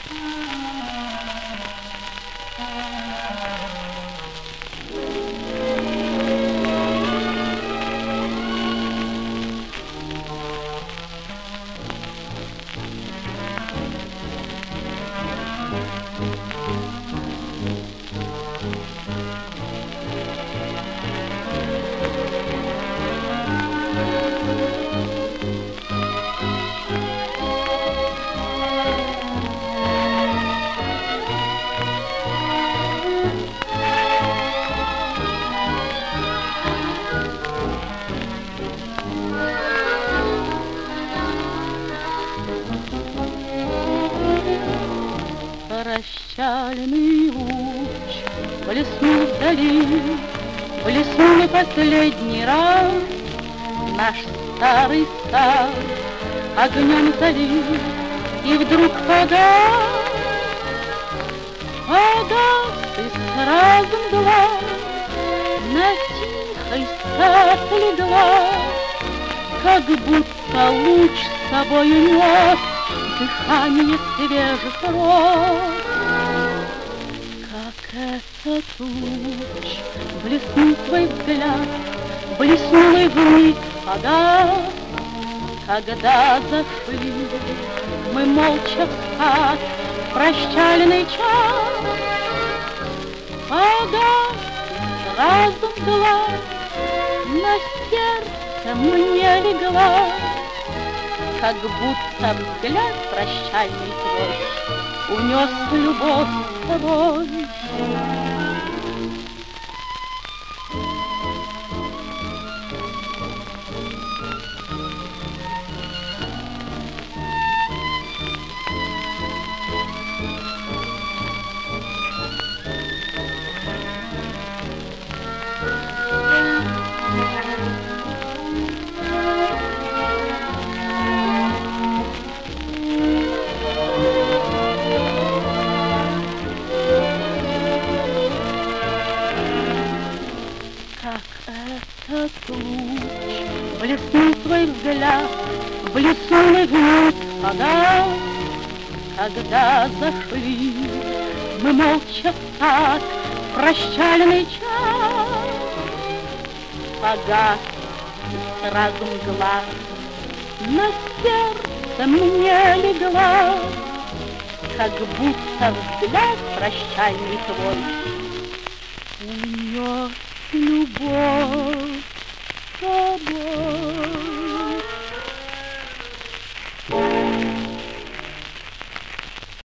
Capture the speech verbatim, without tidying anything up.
Прощальный луч блеснул вдали, блеснул последний раз. Наш старый сад огнем залил, и вдруг погас, погас, и сразу мгла на тихий сад легла, как будто луч с собой унес дыхание свежих роз. Как этот луч блеснул свой взгляд, блеснул и вмиг погас, когда зашли мы молча в сад в прощальный час. Погас и сразу мгла на сердце мне легла, как будто взгляд прощальный твой унес любовь с собой. Этот луч блеснул свой взгляд, блеснул и вмиг погас, когда зашли мы молча в сад в прощальный час. Погас и сразу мгла на сердце мне легла, как будто взгляд прощальный твой унес любовь с собой.